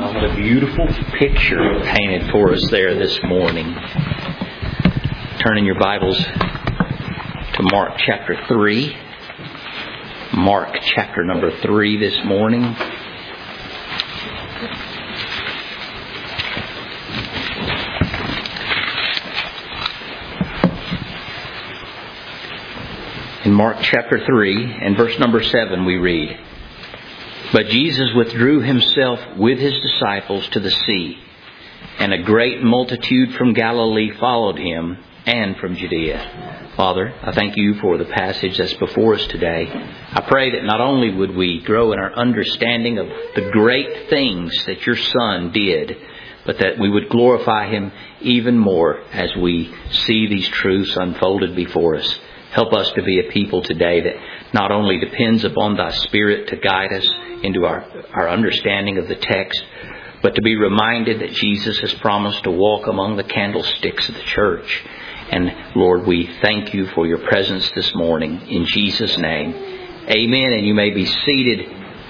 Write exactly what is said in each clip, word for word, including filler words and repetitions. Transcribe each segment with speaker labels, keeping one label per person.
Speaker 1: Wow, what a beautiful picture painted for us there this morning. Turning your Bibles to Mark chapter three. Mark chapter number three this morning. In Mark chapter three and verse number seven we read, "But Jesus withdrew himself with his disciples to the sea, and a great multitude from Galilee followed him, and from Judea." Father, I thank you for the passage that's before us today. I pray that not only would we grow in our understanding of the great things that your Son did, but that we would glorify him even more as we see these truths unfolded before us. Help us to be a people today that not only depends upon thy Spirit to guide us into our, our understanding of the text, but to be reminded that Jesus has promised to walk among the candlesticks of the church. And Lord, we thank you for your presence this morning. In Jesus' name, amen. And you may be seated.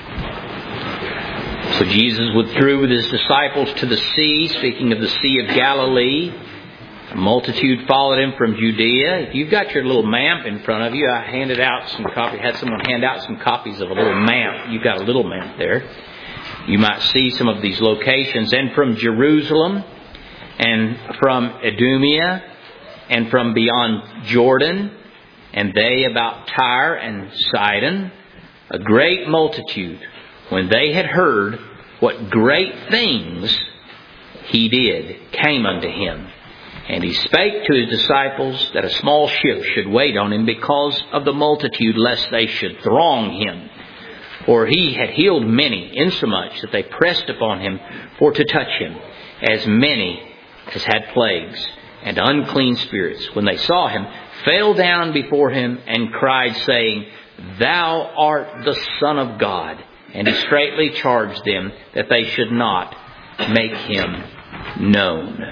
Speaker 1: So Jesus withdrew with his disciples to the sea, speaking of the Sea of Galilee. A multitude followed him from Judea. If you've got your little map in front of you, I handed out some copy, had someone hand out some copies of a little map. You've got a little map there. You might see some of these locations. And from Jerusalem, and from Idumea, and from beyond Jordan, and they about Tyre and Sidon, a great multitude, when they had heard what great things he did, came unto him. And he spake to his disciples that a small ship should wait on him because of the multitude, lest they should throng him. For he had healed many, insomuch that they pressed upon him for to touch him, as many as had plagues and unclean spirits, when they saw him, fell down before him and cried, saying, Thou art the Son of God. And he straitly charged them that they should not make him known.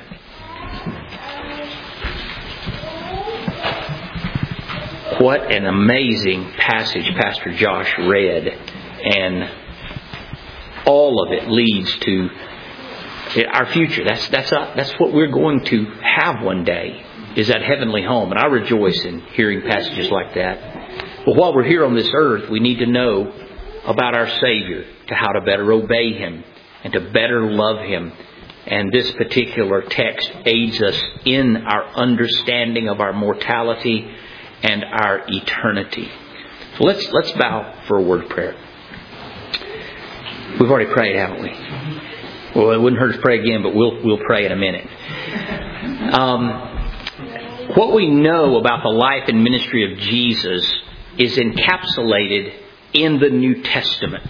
Speaker 1: What an amazing passage Pastor Josh read. And all of it leads to our future. That's that's a, that's what we're going to have one day, is that heavenly home. And I rejoice in hearing passages like that. But while we're here on this earth, we need to know about our Savior, to how to better obey him and to better love him. And this particular text aids us in our understanding of our mortality and our eternity. So let's let's bow for a word of prayer. We've already prayed, haven't we? Well, it wouldn't hurt to pray again, but we'll we'll pray in a minute. Um, what we know about the life and ministry of Jesus is encapsulated in the New Testament.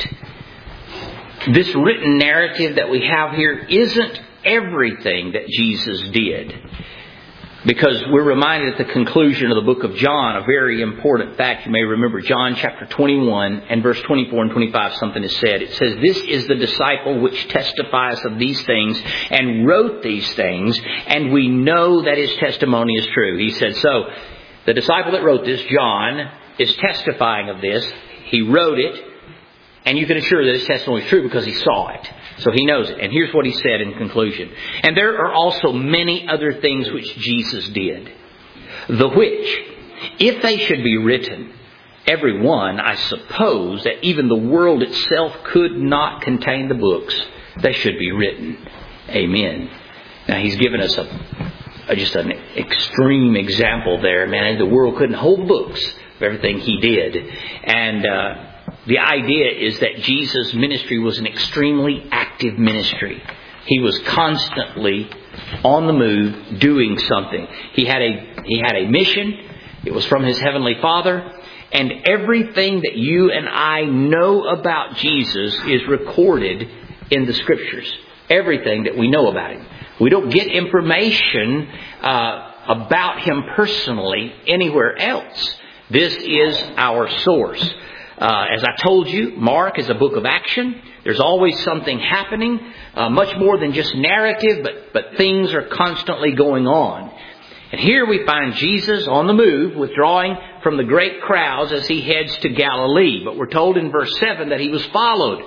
Speaker 1: This written narrative that we have here isn't everything that Jesus did. Because we're reminded at the conclusion of the book of John, a very important fact. You may remember John chapter twenty-one and verse twenty-four and twenty-five, something is said. It says, This is the disciple which testifies of these things and wrote these things, and we know that his testimony is true. He said, so the disciple that wrote this, John, is testifying of this. He wrote it, and you can assure that his testimony is true because he saw it. So he knows it. And here's what he said in conclusion. And there are also many other things which Jesus did, the which, if they should be written, every one, I suppose, that even the world itself could not contain the books, they should be written. Amen. Now he's given us a, a just an extreme example there. Man, the world couldn't hold books of everything he did. And uh the idea is that Jesus' ministry was an extremely active ministry. He was constantly on the move, doing something. He had a he had a mission. It was from his heavenly Father. And everything that you and I know about Jesus is recorded in the Scriptures. Everything that we know about him. We don't get information uh, about him personally anywhere else. This is our source. Uh, as I told you, Mark is a book of action. There's always something happening, uh, much more than just narrative, but, but things are constantly going on. And here we find Jesus on the move, withdrawing from the great crowds as he heads to Galilee. But we're told in verse seven that he was followed.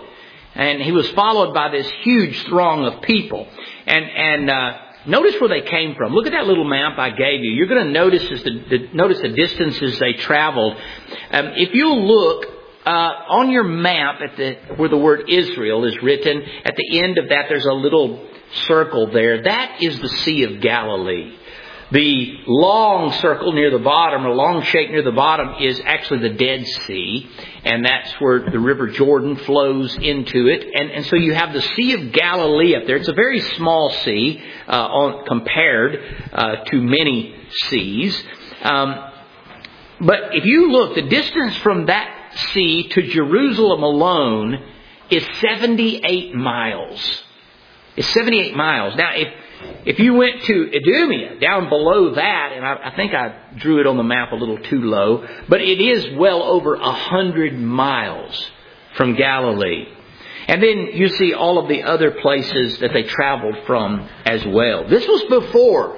Speaker 1: And He was followed by this huge throng of people. And, and, uh, notice where they came from. Look at that little map I gave you. You're going to notice the, the, notice the distances they traveled. Um, if you look uh, on your map at the where the word Israel is written, at the end of that there's a little circle there. That is the Sea of Galilee. The long circle near the bottom, or long shape near the bottom, is actually the Dead Sea. And that's where the River Jordan flows into it. And, and so you have the Sea of Galilee up there. It's a very small sea uh, on, compared uh, to many seas. Um, but if you look, the distance from that sea to Jerusalem alone is seventy-eight miles. It's seventy-eight miles. Now, if If you went to Idumea, down below that, and I, I think I drew it on the map a little too low, but it is well over a hundred miles from Galilee. And then you see all of the other places that they traveled from as well. This was before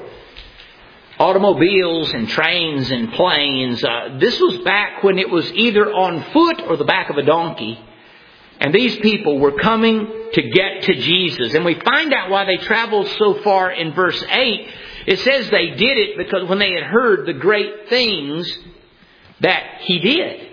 Speaker 1: automobiles and trains and planes. Uh, this was back when it was either on foot or the back of a donkey. And these people were coming to get to Jesus. And we find out why they traveled so far in verse eight. It says they did it because when they had heard the great things that He did.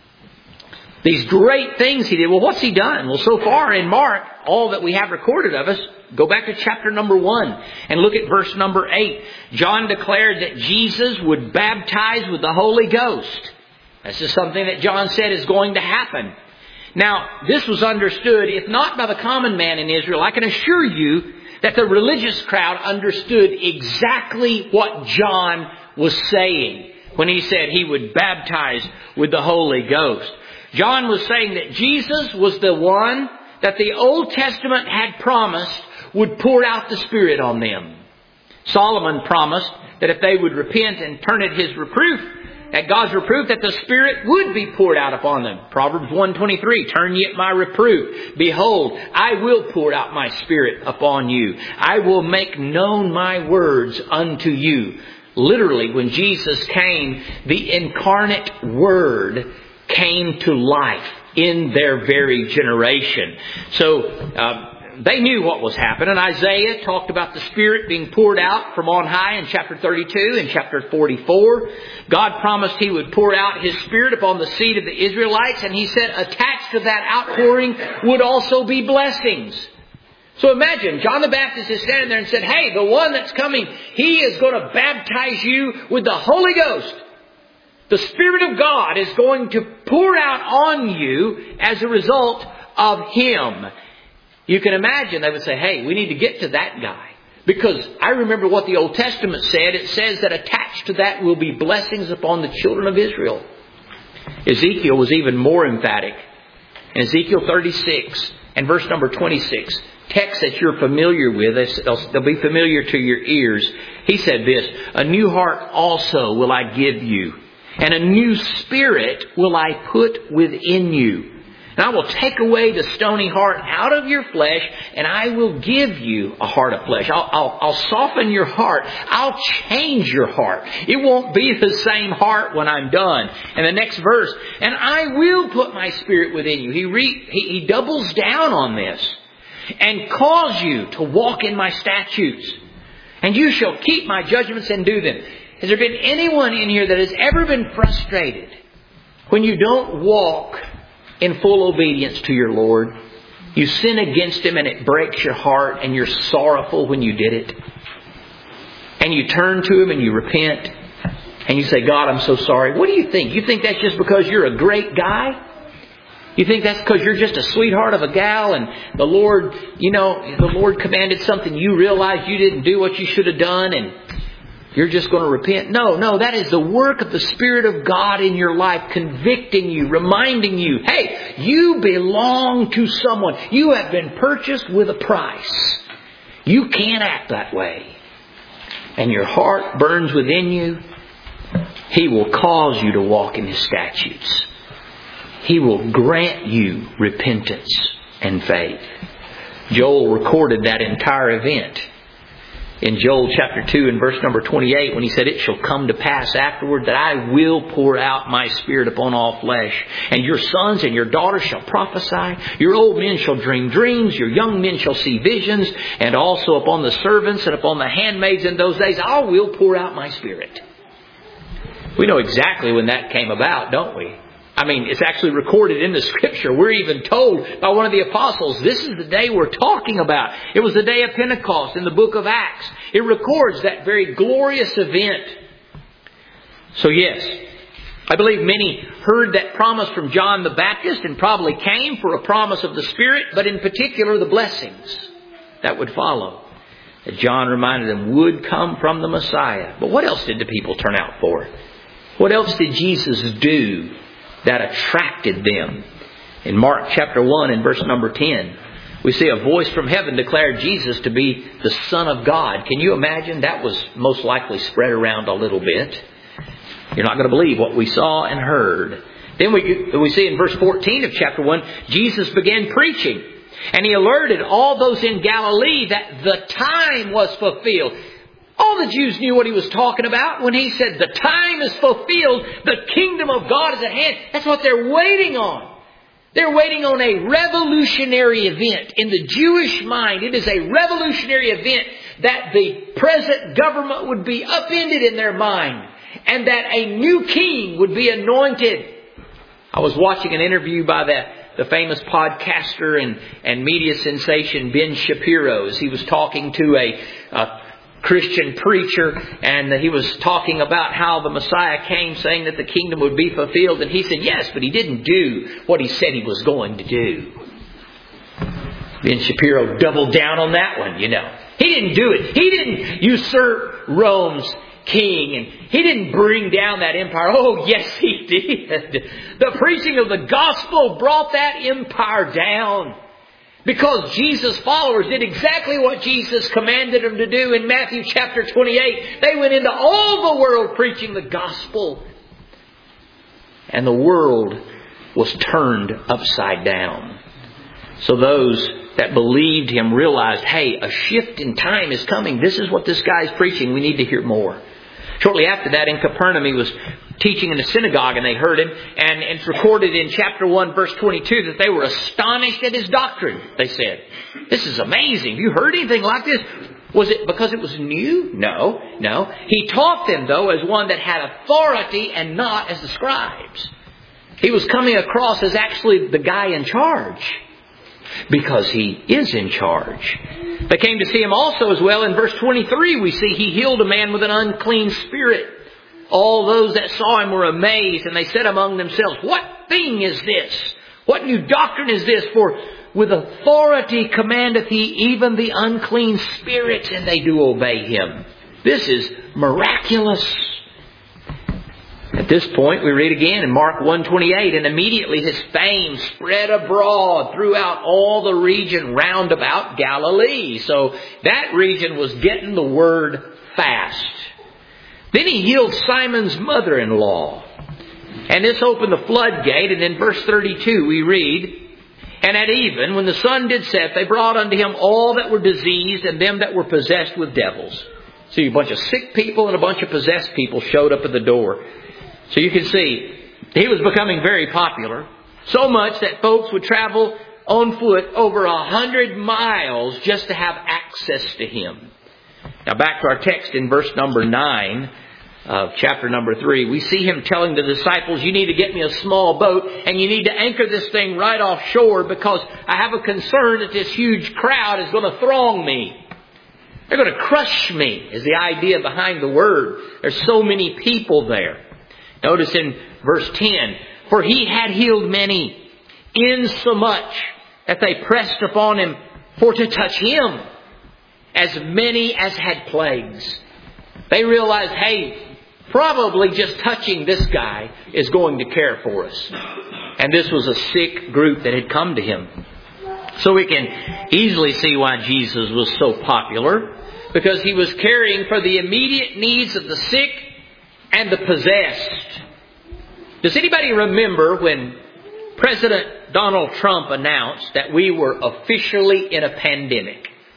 Speaker 1: These great things He did. Well, what's He done? Well, so far in Mark, all that we have recorded of us, go back to chapter number one and look at verse number eight. John declared that Jesus would baptize with the Holy Ghost. This is something that John said is going to happen. Now, this was understood, if not by the common man in Israel, I can assure you that the religious crowd understood exactly what John was saying when he said he would baptize with the Holy Ghost. John was saying that Jesus was the one that the Old Testament had promised would pour out the Spirit on them. Solomon promised that if they would repent and turn at His reproof, at God's reproof, that the Spirit would be poured out upon them. Proverbs one twenty-three, turn ye at my reproof. Behold, I will pour out my Spirit upon you. I will make known my words unto you. Literally, when Jesus came, the incarnate Word came to life in their very generation. So, uh, they knew what was happening. Isaiah talked about the Spirit being poured out from on high in chapter thirty-two and chapter forty-four. God promised He would pour out His Spirit upon the seed of the Israelites, and He said attached to that outpouring would also be blessings. So imagine, John the Baptist is standing there and said, hey, the one that's coming, He is going to baptize you with the Holy Ghost. The Spirit of God is going to pour out on you as a result of Him. You can imagine they would say, hey, we need to get to that guy. Because I remember what the Old Testament said. It says that attached to that will be blessings upon the children of Israel. Ezekiel was even more emphatic. In Ezekiel thirty-six and verse number twenty-six, text that you're familiar with, they'll be familiar to your ears. He said this, a new heart also will I give you, and a new spirit will I put within you. And I will take away the stony heart out of your flesh, and I will give you a heart of flesh. I'll, I'll, I'll soften your heart. I'll change your heart. It won't be the same heart when I'm done. And the next verse, and I will put my Spirit within you. He, re, he, he doubles down on this. And cause you to walk in my statutes. And you shall keep my judgments and do them. Has there been anyone in here that has ever been frustrated when you don't walk in full obedience to your Lord? You sin against Him and it breaks your heart and you're sorrowful when you did it. And you turn to Him and you repent. And you say, God, I'm so sorry. What do you think? You think that's just because you're a great guy? You think that's because you're just a sweetheart of a gal and the Lord, you know, the Lord commanded something, you realized you didn't do what you should have done and you're just going to repent? No, no, that is the work of the Spirit of God in your life, convicting you, reminding you, hey, you belong to someone. You have been purchased with a price. You can't act that way. And your heart burns within you. He will cause you to walk in His statutes. He will grant you repentance and faith. Joel recorded that entire event in Joel chapter two and verse number twenty-eight when he said, "It shall come to pass afterward that I will pour out my Spirit upon all flesh. And your sons and your daughters shall prophesy. Your old men shall dream dreams. Your young men shall see visions. And also upon the servants and upon the handmaids in those days I will pour out my Spirit." We know exactly when that came about, don't we? I mean, it's actually recorded in the Scripture. We're even told by one of the apostles, this is the day we're talking about. It was the day of Pentecost in the book of Acts. It records that very glorious event. So yes, I believe many heard that promise from John the Baptist and probably came for a promise of the Spirit, but in particular the blessings that would follow, that John reminded them would come from the Messiah. But what else did the people turn out for? What else did Jesus do that attracted them? In Mark chapter one and verse number ten, we see a voice from heaven declared Jesus to be the Son of God. Can you imagine? That was most likely spread around a little bit. You're not going to believe what we saw and heard. Then we, we see in verse fourteen of chapter one, Jesus began preaching. And He alerted all those in Galilee that the time was fulfilled. All the Jews knew what He was talking about when He said the time is fulfilled, the kingdom of God is at hand. That's what they're waiting on. They're waiting on a revolutionary event. In the Jewish mind, it is a revolutionary event that the present government would be upended in their mind and that a new king would be anointed. I was watching an interview by the the famous podcaster and, and media sensation Ben Shapiro as he was talking to a, a Christian preacher, and he was talking about how the Messiah came, saying that the kingdom would be fulfilled. And he said, yes, but He didn't do what He said He was going to do. Ben Shapiro doubled down on that one, you know. He didn't do it. He didn't usurp Rome's king, and He didn't bring down that empire. Oh, yes, He did. The preaching of the gospel brought that empire down. Because Jesus' followers did exactly what Jesus commanded them to do in Matthew chapter twenty-eight. They went into all the world preaching the gospel. And the world was turned upside down. So those that believed Him realized, hey, a shift in time is coming. This is what this guy's preaching. We need to hear more. Shortly after that, in Capernaum, He was teaching in the synagogue and they heard Him. And it's recorded in chapter one, verse twenty-two, that they were astonished at His doctrine. They said, this is amazing. Have you heard anything like this? Was it because it was new? No, no. He taught them, though, as one that had authority and not as the scribes. He was coming across as actually the guy in charge. Because He is in charge. They came to see Him also as well. In verse twenty-three, we see He healed a man with an unclean spirit. All those that saw Him were amazed, and they said among themselves, what thing is this? What new doctrine is this? For with authority commandeth He even the unclean spirits, and they do obey Him. This is miraculous. At this point, we read again in Mark one twenty-eight, and immediately His fame spread abroad throughout all the region round about Galilee. So that region was getting the word fast. Then He healed Simon's mother-in-law. And this opened the floodgate, and in verse thirty-two we read, and at even, when the sun did set, they brought unto Him all that were diseased and them that were possessed with devils. See, a bunch of sick people and a bunch of possessed people showed up at the door. So you can see, He was becoming very popular. So much that folks would travel on foot over a hundred miles just to have access to Him. Now back to our text in verse number nine of chapter number three. We see Him telling the disciples, you need to get me a small boat and you need to anchor this thing right offshore because I have a concern that this huge crowd is going to throng me. They're going to crush me, is the idea behind the word. There's so many people there. Notice in verse ten, for He had healed many, insomuch that they pressed upon Him for to touch Him, as many as had plagues. They realized, hey, probably just touching this guy is going to care for us. And this was a sick group that had come to Him. So we can easily see why Jesus was so popular, because He was caring for the immediate needs of the sick and the possessed. Does anybody remember when President Donald Trump announced that we were officially in a pandemic?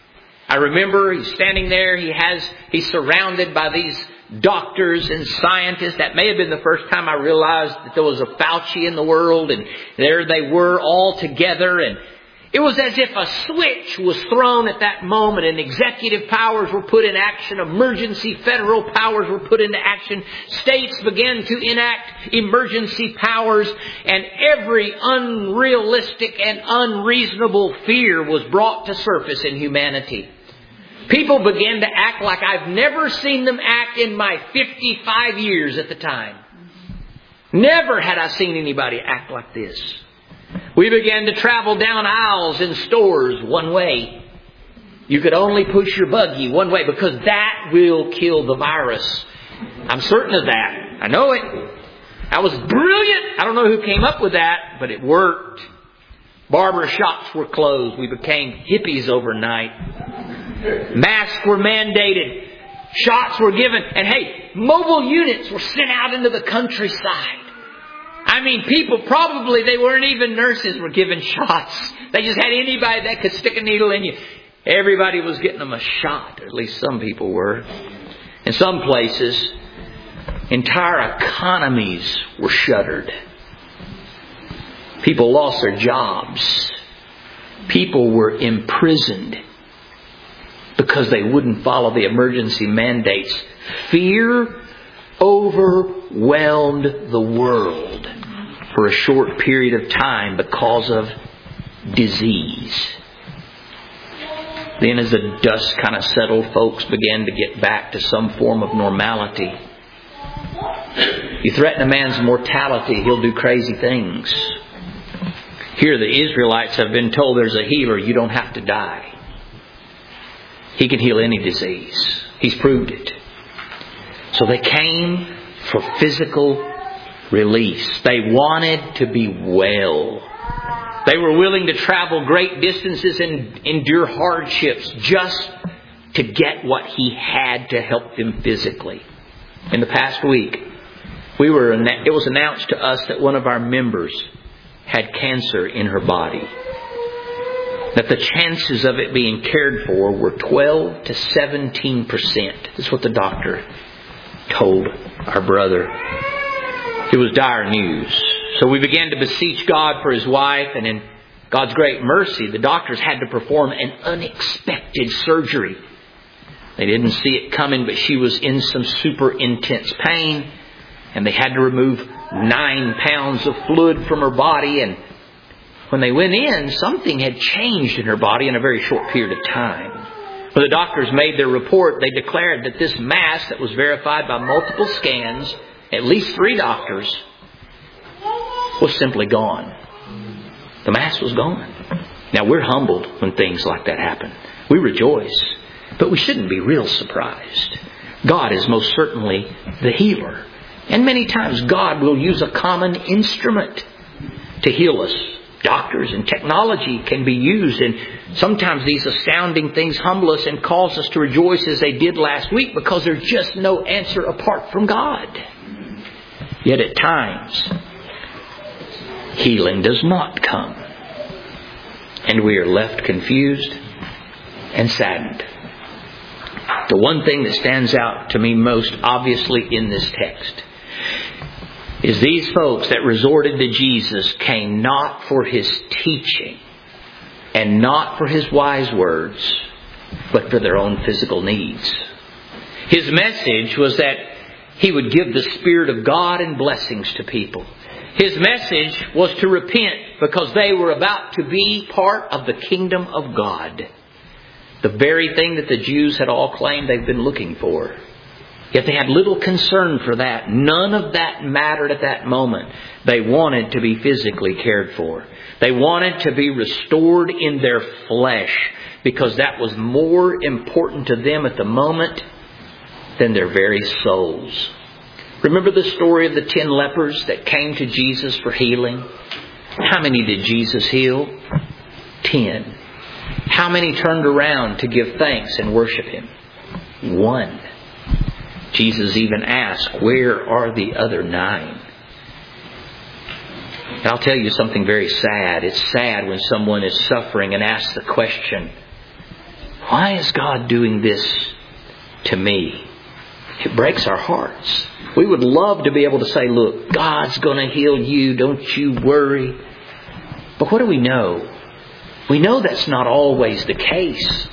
Speaker 1: I remember he's standing there. He has, he's surrounded by these doctors and scientists. That may have been the first time I realized that there was a Fauci in the world. And there they were all together. And it was as if a switch was thrown at that moment and executive powers were put in action. Emergency federal powers were put into action. States began to enact emergency powers. And every unrealistic and unreasonable fear was brought to surface in humanity. People began to act like I've never seen them act in my fifty-five years at the time. Never had I seen anybody act like this. We began to travel down aisles in stores one way. You could only push your buggy one way because that will kill the virus. I'm certain of that. I know it. That was brilliant. I don't know who came up with that, but it worked. Barber shops were closed. We became hippies overnight. Masks were mandated. Shots were given. And hey, mobile units were sent out into the countryside. I mean, people probably, they weren't even nurses, were given shots. They just had anybody that could stick a needle in you. Everybody was getting them a shot. At least some people were. In some places, entire economies were shuttered. People lost their jobs. People were imprisoned because they wouldn't follow the emergency mandates. Fear overwhelmed the world for a short period of time because of disease. Then as the dust kind of settled, folks began to get back to some form of normality. You threaten a man's mortality, he'll do crazy things. Here the Israelites have been told there's a healer, you don't have to die. He can heal any disease. He's proved it. So they came for physical release. They wanted to be well. They were willing to travel great distances and endure hardships just to get what He had to help them physically. In the past week, we were it was announced to us that one of our members had cancer in her body. That the chances of it being cared for were twelve to seventeen percent. That's what the doctor told our brother. It was dire news. So we began to beseech God for his wife, and in God's great mercy, the doctors had to perform an unexpected surgery. They didn't see it coming, but she was in some super intense pain, and they had to remove nine pounds of fluid from her body. And when they went in, something had changed in her body in a very short period of time. When the doctors made their report, they declared that this mass that was verified by multiple scans, at least three doctors, was simply gone. The mass was gone. Now we're humbled when things like that happen. We rejoice. But we shouldn't be real surprised. God is most certainly the healer. And many times God will use a common instrument to heal us. Doctors and technology can be used, and sometimes these astounding things humble us and cause us to rejoice as they did last week, because there's just no answer apart from God. Yet at times, healing does not come, and we are left confused and saddened. The one thing that stands out to me most obviously in this text is these folks that resorted to Jesus came not for His teaching and not for His wise words, but for their own physical needs. His message was that He would give the Spirit of God and blessings to people. His message was to repent because they were about to be part of the kingdom of God. The very thing that the Jews had all claimed they've been looking for. Yet they had little concern for that. None of that mattered at that moment. They wanted to be physically cared for. They wanted to be restored in their flesh, because that was more important to them at the moment than their very souls. Remember the story of the ten lepers that came to Jesus for healing? How many did Jesus heal? Ten. How many turned around to give thanks and worship Him? One. Jesus even asked, where are the other nine? And I'll tell you something very sad. It's sad when someone is suffering and asks the question, Why is God doing this to me? It breaks our hearts. We would love to be able to say, look, God's going to heal you. Don't you worry. But what do we know? We know that's not always the case.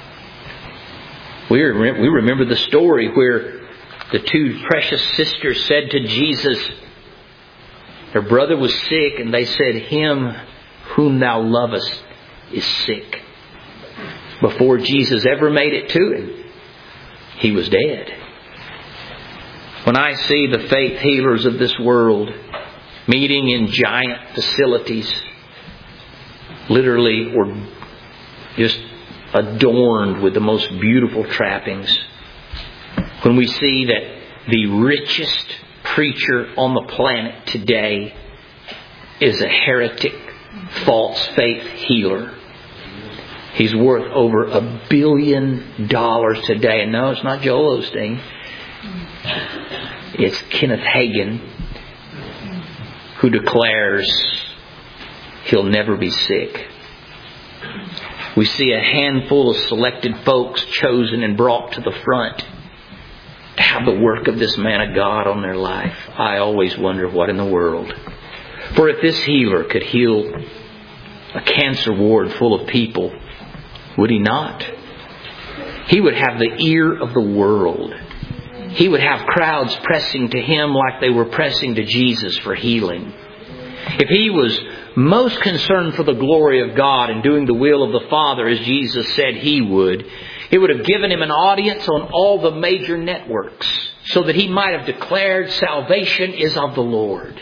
Speaker 1: We remember the story where the two precious sisters said to Jesus, their brother was sick, and they said, Him whom thou lovest is sick. Before Jesus ever made it to him, he was dead. When I see the faith healers of this world meeting in giant facilities, literally or just adorned with the most beautiful trappings, when we see that the richest preacher on the planet today is a heretic, false faith healer. He's worth over a billion dollars today. And no, it's not Joel Osteen. It's Kenneth Hagin, who declares he'll never be sick. We see a handful of selected folks chosen and brought to the front to have the work of this man of God on their life. I always wonder what in the world. For if this healer could heal a cancer ward full of people, would he not? He would have the ear of the world. He would have crowds pressing to him like they were pressing to Jesus for healing. If he was most concerned for the glory of God and doing the will of the Father, as Jesus said he would, it would have given him an audience on all the major networks so that he might have declared salvation is of the Lord.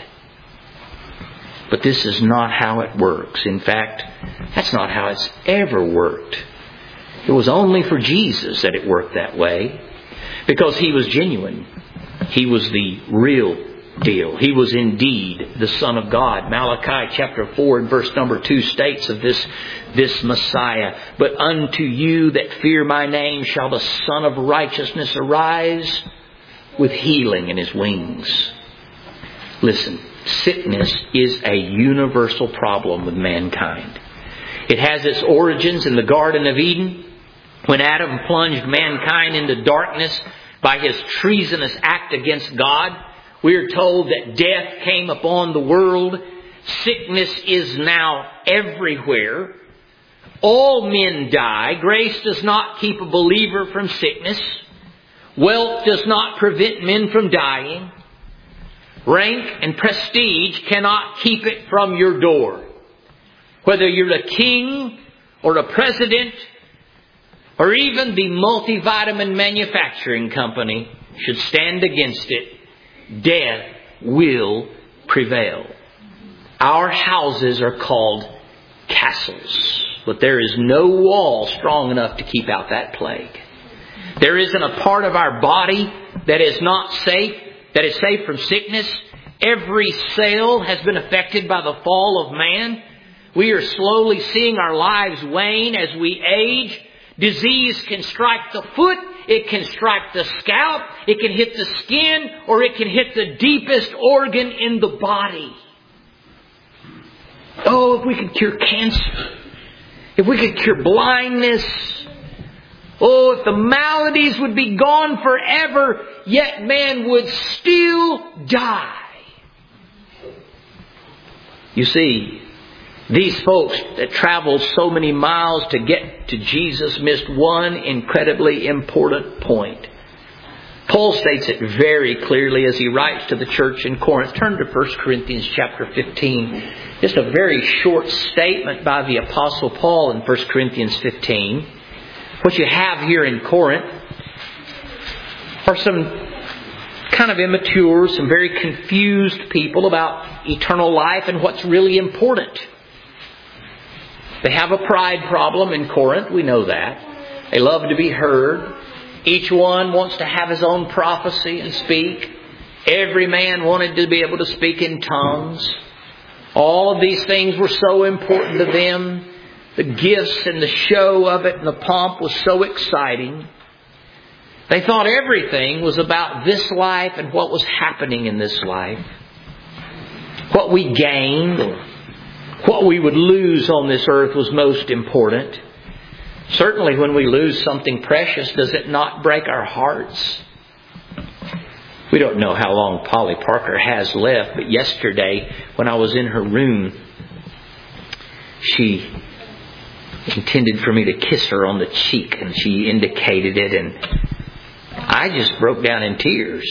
Speaker 1: But this is not how it works. In fact, that's not how it's ever worked. It was only for Jesus that it worked that way, because He was genuine. He was the real deal. He was indeed the Son of God. Malachi chapter four and verse number two states of this, this Messiah, "But unto you that fear my name shall the Son of Righteousness arise with healing in His wings." Listen, sickness is a universal problem with mankind. It has its origins in the Garden of Eden, when Adam plunged mankind into darkness by his treasonous act against God. We are told that death came upon the world. Sickness is now everywhere. All men die. Grace does not keep a believer from sickness. Wealth does not prevent men from dying. Rank and prestige cannot keep it from your door. Whether you're a king or a president or even the multivitamin manufacturing company should stand against it, death will prevail. Our houses are called castles, but there is no wall strong enough to keep out that plague. There isn't a part of our body that is not safe, that is safe from sickness. Every cell has been affected by the fall of man. We are slowly seeing our lives wane as we age. Disease can strike the foot, it can strike the scalp, it can hit the skin, or it can hit the deepest organ in the body. Oh, if we could cure cancer, if we could cure blindness, oh, if the maladies would be gone forever, yet man would still die. You see, these folks that traveled so many miles to get to Jesus missed one incredibly important point. Paul states it very clearly as he writes to the church in Corinth. Turn to First Corinthians chapter fifteen. Just a very short statement by the Apostle Paul in First Corinthians fifteen. What you have here in Corinth are some kind of immature, some very confused people about eternal life and what's really important. They have a pride problem in Corinth. We know that. They love to be heard. Each one wants to have his own prophecy and speak. Every man wanted to be able to speak in tongues. All of these things were so important to them. The gifts and the show of it and the pomp was so exciting. They thought everything was about this life and what was happening in this life. What we gained or what we would lose on this earth was most important. Certainly when we lose something precious, does it not break our hearts? We don't know how long Polly Parker has left, but yesterday when I was in her room, she intended for me to kiss her on the cheek, and she indicated it, and I just broke down in tears.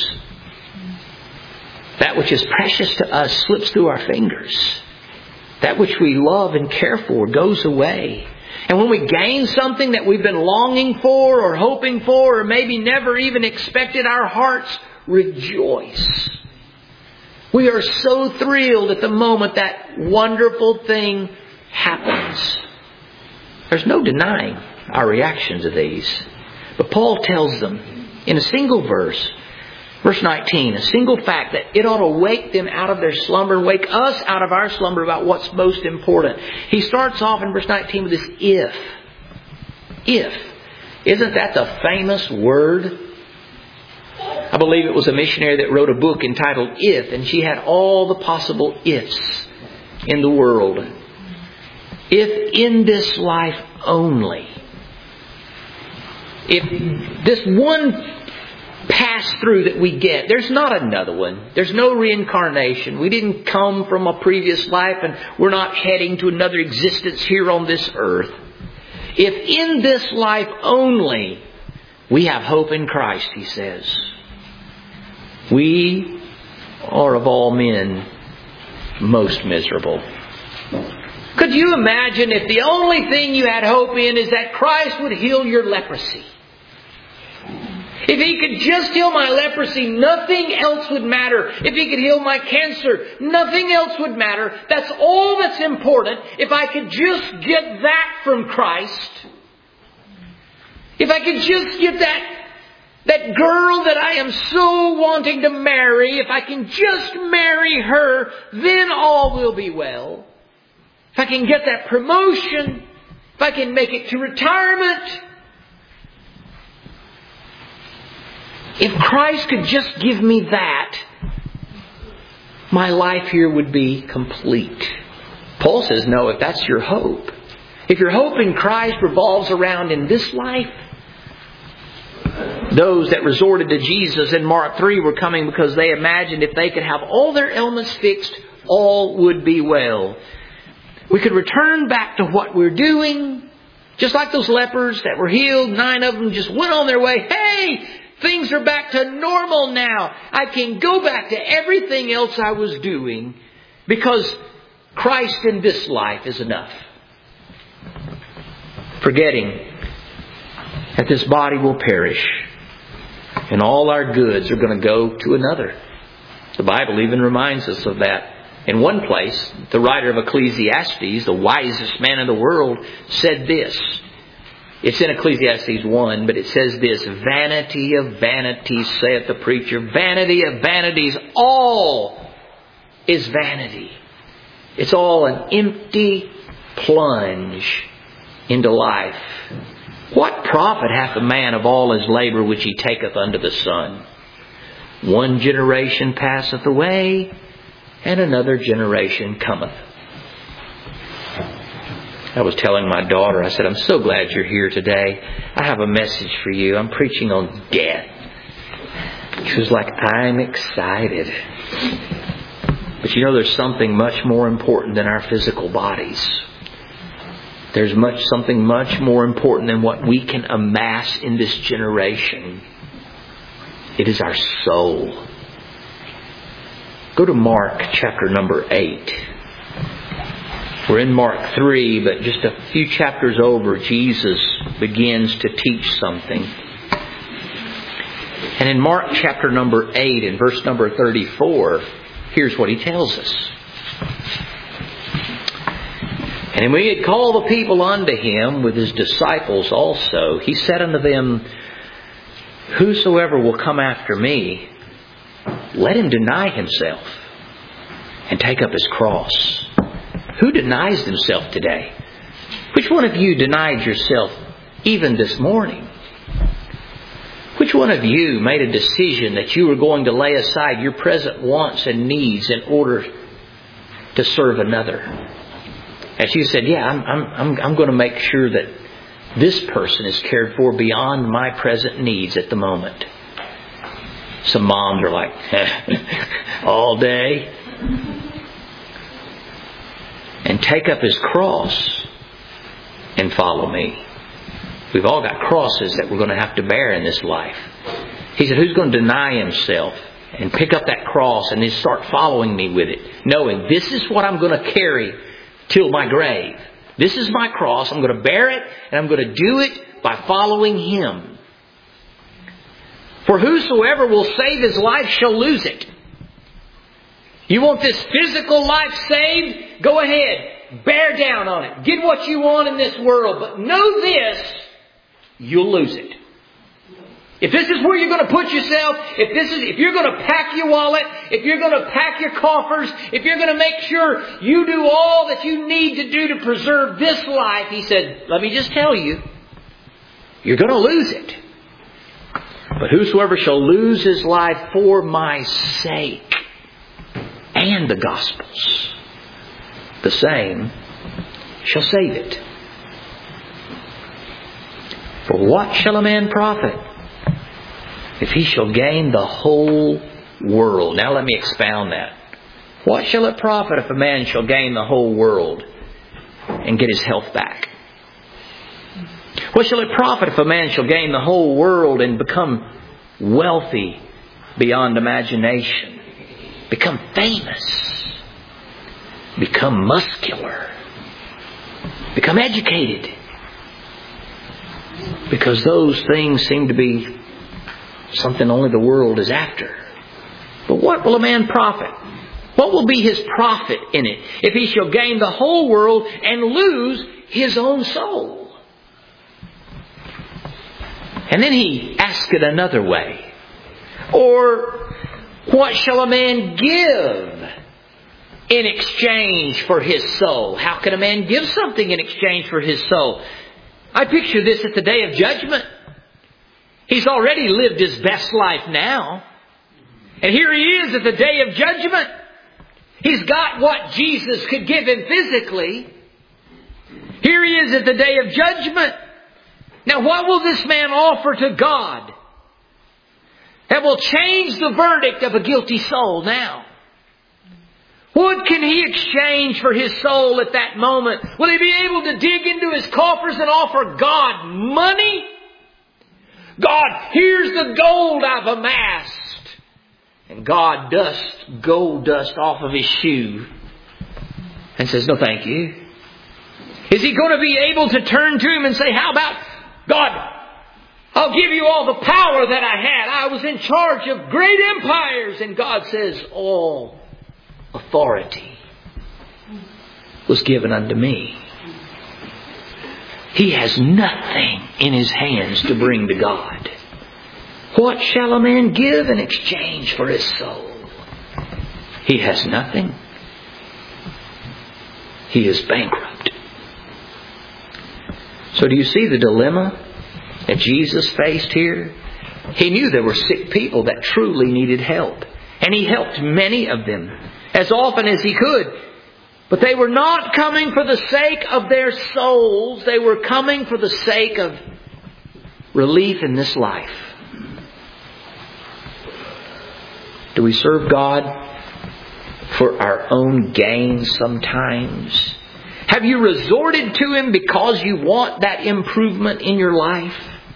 Speaker 1: That which is precious to us slips through our fingers. That which we love and care for goes away. And when we gain something that we've been longing for or hoping for or maybe never even expected, our hearts rejoice. We are so thrilled at the moment that wonderful thing happens. There's no denying our reaction to these. But Paul tells them in a single verse, verse nineteen, a single fact that it ought to wake them out of their slumber and wake us out of our slumber about what's most important. He starts off in verse nineteen with this if. If. Isn't that the famous word? I believe it was a missionary that wrote a book entitled If, and she had all the possible ifs in the world. If in this life only. If this one pass through that we get, there's not another one. There's no reincarnation. We didn't come from a previous life and we're not heading to another existence here on this earth. If in this life only we have hope in Christ, he says, we are of all men most miserable. Could you imagine if the only thing you had hope in is that Christ would heal your leprosy? If He could just heal my leprosy, nothing else would matter. If He could heal my cancer, nothing else would matter. That's all that's important. If I could just get that from Christ. If I could just get that That girl that I am so wanting to marry, if I can just marry her, then all will be well. If I can get that promotion, if I can make it to retirement. If Christ could just give me that, my life here would be complete. Paul says, no, if that's your hope, if your hope in Christ revolves around in this life, those that resorted to Jesus in Mark three were coming because they imagined if they could have all their ailments fixed, all would be well. We could return back to what we're doing. Just like those lepers that were healed, nine of them just went on their way. Hey, things are back to normal now. I can go back to everything else I was doing because Christ in this life is enough. Forgetting that this body will perish and all our goods are going to go to another. The Bible even reminds us of that. In one place, the writer of Ecclesiastes, the wisest man in the world, said this. It's in Ecclesiastes one, but it says this: vanity of vanities, saith the preacher. Vanity of vanities, all is vanity. It's all an empty plunge into life. What profit hath a man of all his labour which he taketh under the sun? One generation passeth away, and another generation cometh. I was telling my daughter, I said, I'm so glad you're here today. I have a message for you. I'm preaching on death. She was like, I'm excited. But you know, there's something much more important than our physical bodies. There's much something much more important than what we can amass in this generation. It is our soul. Go to Mark chapter number eight. We're in Mark three, but just a few chapters over, Jesus begins to teach something. And in Mark chapter number eight, in verse number thirty-four, here's what He tells us. And when He had called the people unto Him with His disciples also, He said unto them, whosoever will come after me, let him deny himself and take up his cross. Who denies himself today? Which one of you denied yourself even this morning? Which one of you made a decision that you were going to lay aside your present wants and needs in order to serve another? As you said, yeah, I'm, I'm, I'm, I'm going to make sure that This person is cared for beyond my present needs at the moment. Some moms are like, all day. And take up his cross and follow me. We've all got crosses that we're going to have to bear in this life. He said, who's going to deny himself and pick up that cross and then start following me with it, knowing this is what I'm going to carry till my grave. This is my cross. I'm going to bear it, and I'm going to do it by following Him. For whosoever will save his life shall lose it. You want this physical life saved? Go ahead. Bear down on it. Get what you want in this world. But know this, you'll lose it. If this is where you're going to put yourself, if this is, if you're going to pack your wallet, if you're going to pack your coffers, if you're going to make sure you do all that you need to do to preserve this life, He said, let me just tell you, you're going to lose it. But whosoever shall lose his life for my sake and the gospel's, the same shall save it. For what shall a man profit if he shall gain the whole world? Now let me expound that. What shall it profit if a man shall gain the whole world and get his health back? What shall it profit if a man shall gain the whole world and become wealthy beyond imagination? Become famous? Become muscular? Become educated? Because those things seem to be something only the world is after. But what will a man profit? What will be his profit in it if he shall gain the whole world and lose his own soul? And then he asked it another way. Or what shall a man give in exchange for his soul? How can a man give something in exchange for his soul? I picture this at the day of judgment. He's already lived his best life now. And here he is at the day of judgment. He's got what Jesus could give him physically. Here he is at the day of judgment. Now what will this man offer to God that will change the verdict of a guilty soul now? What can he exchange for his soul at that moment? Will he be able to dig into his coffers and offer God money? God, here's the gold I've amassed. And God dusts gold dust off of his shoe and says, no thank you. Is he going to be able to turn to him and say, how about, God, I'll give you all the power that I had. I was in charge of great empires. And God says, all authority was given unto me. He has nothing in his hands to bring to God. What shall a man give in exchange for his soul? He has nothing. He is bankrupt. So do you see the dilemma that Jesus faced here? He knew there were sick people that truly needed help. And He helped many of them as often as He could. But they were not coming for the sake of their souls. They were coming for the sake of relief in this life. Do we serve God for our own gain sometimes? Have you resorted to Him because you want that improvement in your life?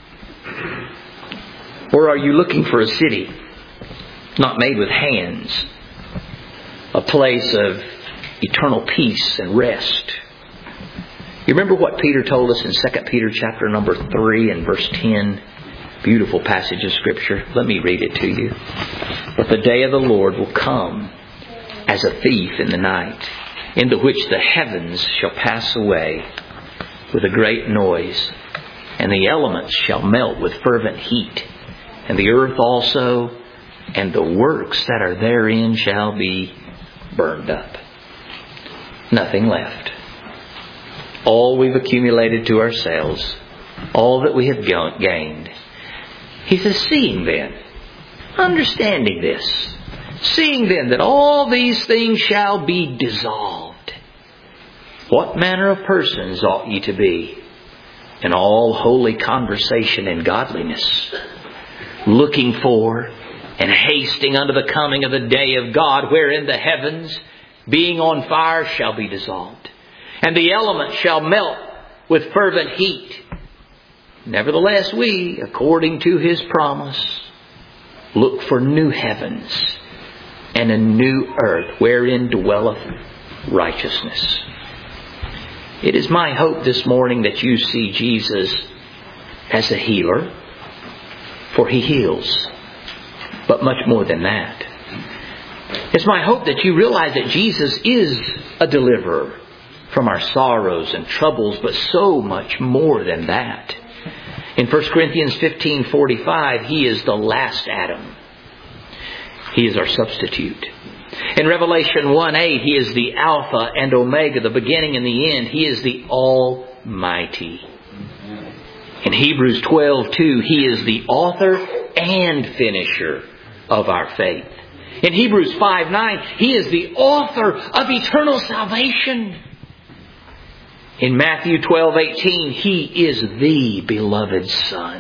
Speaker 1: Or are you looking for a city not made with hands? A place of eternal peace and rest. You remember what Peter told us in Second Peter chapter number three and verse ten? Beautiful passage of Scripture. Let me read it to you. But the day of the Lord will come as a thief in the night, into which the heavens shall pass away with a great noise, and the elements shall melt with fervent heat, and the earth also, and the works that are therein shall be burned up. Nothing left. All we've accumulated to ourselves, all that we have gained. He says, seeing then, understanding this, seeing then that all these things shall be dissolved, what manner of persons ought ye to be? in all holy conversation and godliness, looking for and hasting unto the coming of the day of God, wherein the heavens, being on fire, shall be dissolved, and the elements shall melt with fervent heat. Nevertheless, we, according to His promise, look for new heavens and a new earth, wherein dwelleth righteousness. It is my hope this morning that you see Jesus as a healer, for He heals. But much more than that. It's my hope that you realize that Jesus is a deliverer from our sorrows and troubles, but so much more than that. In First Corinthians fifteen forty-five, He is the last Adam. He is our substitute. In Revelation one eight, He is the Alpha and Omega, the beginning and the end. He is the Almighty. In Hebrews twelve two, He is the author and finisher of our faith. In Hebrews five nine, He is the author of eternal salvation. In Matthew twelve eighteen, He is the beloved Son.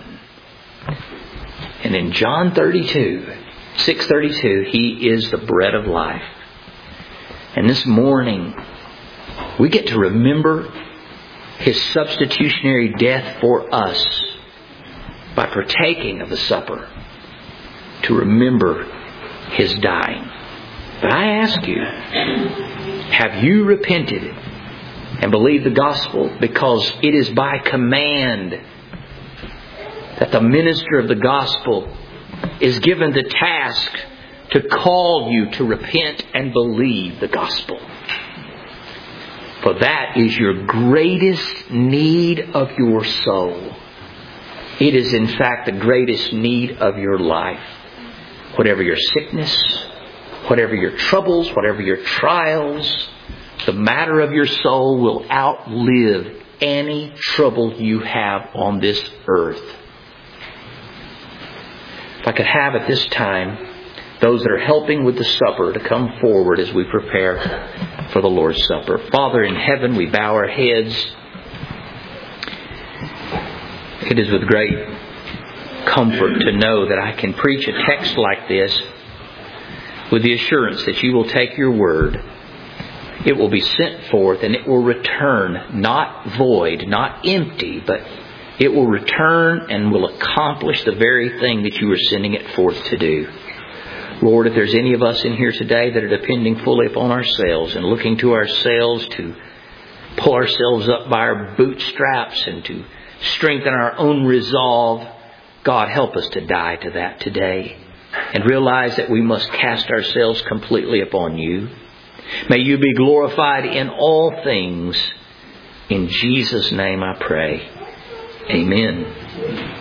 Speaker 1: And in John thirty-two, six thirty-two, He is the bread of life. And this morning, we get to remember His substitutionary death for us by partaking of the supper, to remember His dying. But I ask you, have you repented and believed the gospel? Because it is by command that the minister of the gospel is given the task to call you to repent and believe the gospel. For that is your greatest need of your soul. It is in fact the greatest need of your life. Whatever your sickness, whatever your troubles, whatever your trials, the matter of your soul will outlive any trouble you have on this earth. If I could have at this time those that are helping with the supper to come forward as we prepare for the Lord's Supper. Father in heaven, we bow our heads. It is with great comfort to know that I can preach a text like this with the assurance that you will take your word. It will be sent forth and it will return not void, not empty, but it will return and will accomplish the very thing that you are sending it forth to do. Lord, if there's any of us in here today that are depending fully upon ourselves and looking to ourselves to pull ourselves up by our bootstraps and to strengthen our own resolve, God, help us to die to that today and realize that we must cast ourselves completely upon you. May you be glorified in all things. In Jesus' name I pray. Amen.